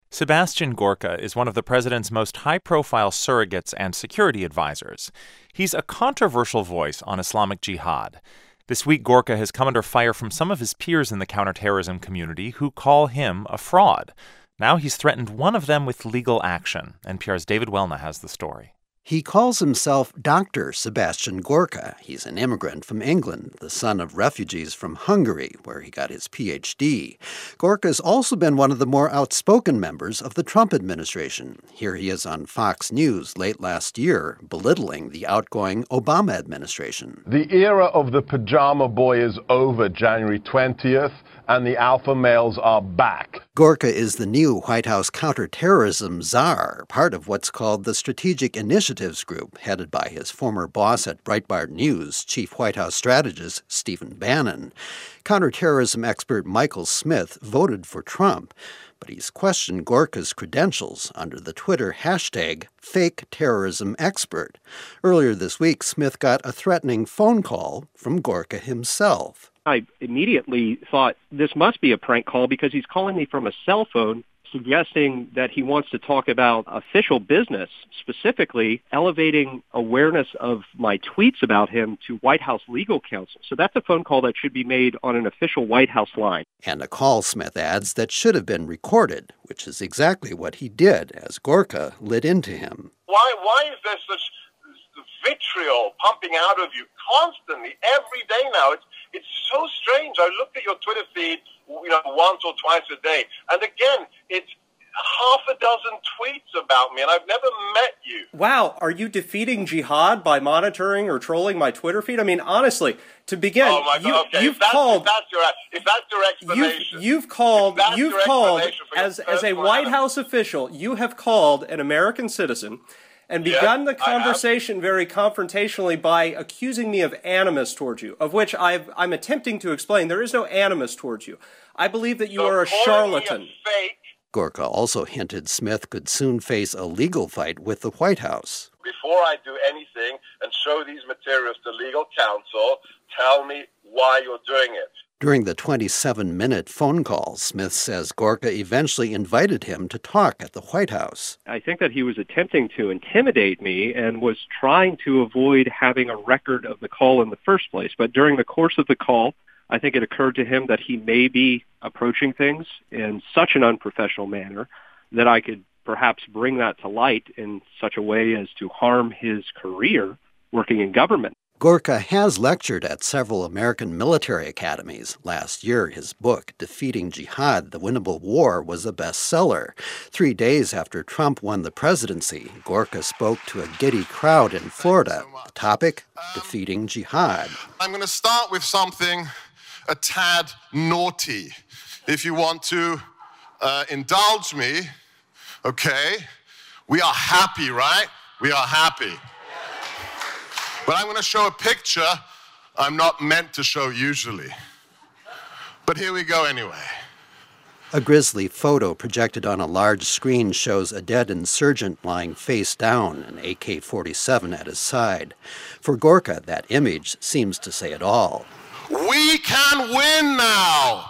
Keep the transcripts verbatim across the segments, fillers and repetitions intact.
Sebastian Gorka is one of the president's most high-profile surrogates and security advisors. He's a controversial voice on Islamic Jihad. This week, Gorka has come under fire from some of his peers in the counterterrorism community who call him a fraud. Now he's threatened one of them with legal action. N P R's David Welna has the story. He calls himself Doctor Sebastian Gorka. He's an immigrant from England, the son of refugees from Hungary, where he got his P H D. Gorka's also been one of the more outspoken members of the Trump administration. Here he is on Fox News late last year, belittling the outgoing Obama administration. The era of the pajama boy is over January twentieth, and the alpha males are back. Gorka is the new White House counterterrorism czar, part of what's called the Strategic Initiatives Group, headed by his former boss at Breitbart News, Chief White House Strategist Stephen Bannon. Counterterrorism expert Michael Smith voted for Trump, but he's questioned Gorka's credentials under the Twitter hashtag FakeTerrorismExpert. Earlier this week, Smith got a threatening phone call from Gorka himself. I immediately thought this must be a prank call because he's calling me from a cell phone suggesting that he wants to talk about official business, specifically elevating awareness of my tweets about him to White House legal counsel. So that's a phone call that should be made on an official White House line. And a call, Smith adds, that should have been recorded, which is exactly what he did as Gorka lit into him. Why, why is there such vitriol pumping out of you constantly, every day now? It's It's so strange. I look at your Twitter feed, you know, once or twice a day, and again, it's half a dozen tweets about me, and I've never met you. Wow, are you defeating jihad by monitoring or trolling my Twitter feed? I mean, honestly, to begin, oh my you, God, okay. you've if that's, called. If that's your, if that's your explanation, you've, you've called. You've your called as as a White House official. You have called an American citizen and begun yes, the conversation very confrontationally by accusing me of animus towards you, of which I've, I'm attempting to explain there is no animus towards you. I believe that you so are a charlatan. A fake. Gorka also hinted Smith could soon face a legal fight with the White House. Before I do anything and show these materials to legal counsel, tell me why you're doing it. During the twenty-seven minute phone call, Smith says Gorka eventually invited him to talk at the White House. I think that he was attempting to intimidate me and was trying to avoid having a record of the call in the first place. But during the course of the call, I think it occurred to him that he may be approaching things in such an unprofessional manner that I could perhaps bring that to light in such a way as to harm his career working in government. Gorka has lectured at several American military academies. Last year, his book, Defeating Jihad, The Winnable War, was a bestseller. Three days after Trump won the presidency, Gorka spoke to a giddy crowd in Florida. So the topic, um, Defeating Jihad. I'm going to start with something a tad naughty. If you want to uh, indulge me, okay? We are happy, right? We are happy. But I'm going to show a picture I'm not meant to show usually. But here we go anyway. A grisly photo projected on a large screen shows a dead insurgent lying face down, an A K forty-seven at his side. For Gorka, that image seems to say it all. We can win now!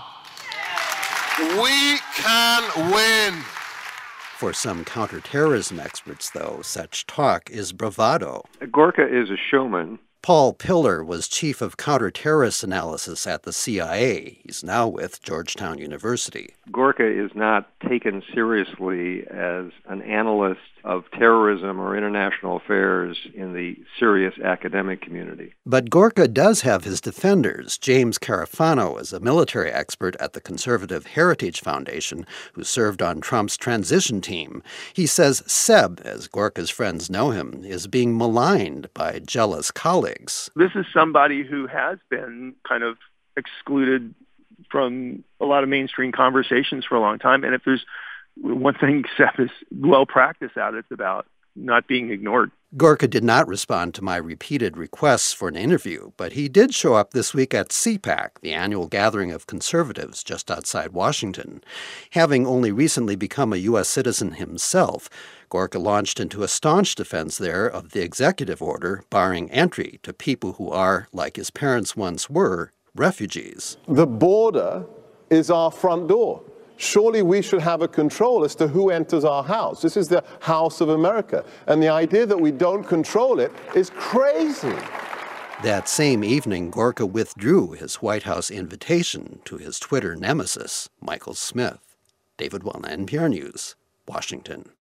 We can win! For some counterterrorism experts, though, such talk is bravado. Gorka is a showman. Paul Pillar was chief of counterterrorist analysis at the C I A. He's now with Georgetown University. Gorka is not taken seriously as an analyst of terrorism or international affairs in the serious academic community. But Gorka does have his defenders. James Carafano is a military expert at the Conservative Heritage Foundation who served on Trump's transition team. He says Seb, as Gorka's friends know him, is being maligned by jealous colleagues. This is somebody who has been kind of excluded from a lot of mainstream conversations for a long time. And if there's one thing Seb is well practiced at, it's about not being ignored. Gorka did not respond to my repeated requests for an interview, but he did show up this week at CPAC, the annual gathering of conservatives just outside Washington. Having only recently become a U S citizen himself, Gorka launched into a staunch defense there of the executive order barring entry to people who are, like his parents once were, refugees. The border is our front door. Surely we should have a control as to who enters our house. This is the house of America. And the idea that we don't control it is crazy. That same evening, Gorka withdrew his White House invitation to his Twitter nemesis, Michael Smith. David Wallner, N P R News, Washington.